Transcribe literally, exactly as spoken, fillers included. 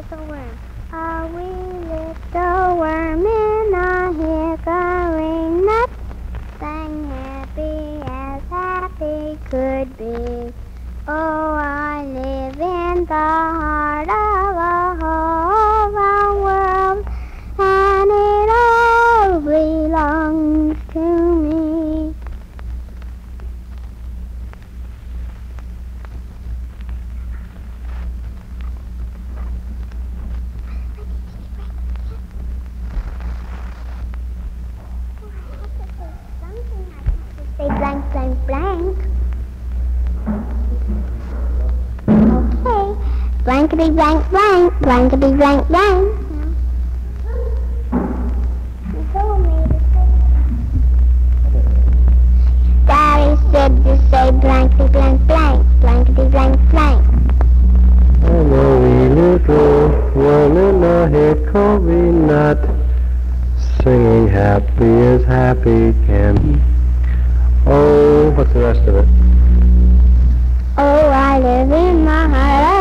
little worm. A wee little worm in a hickory nut, sang happy as happy could be. Oh, I live in the heart of a whole round world, and it all belongs to me. Say blank, blank, blank. Okay. Blankety blank blank, blankety blank blank. You told me to say that. Daddy said to say blankety blank blank, blankety blank blank. I'm a wee little worm in a hickory nut, singing happy as happy can be. Oh, what's the rest of it? Oh, I live in my heart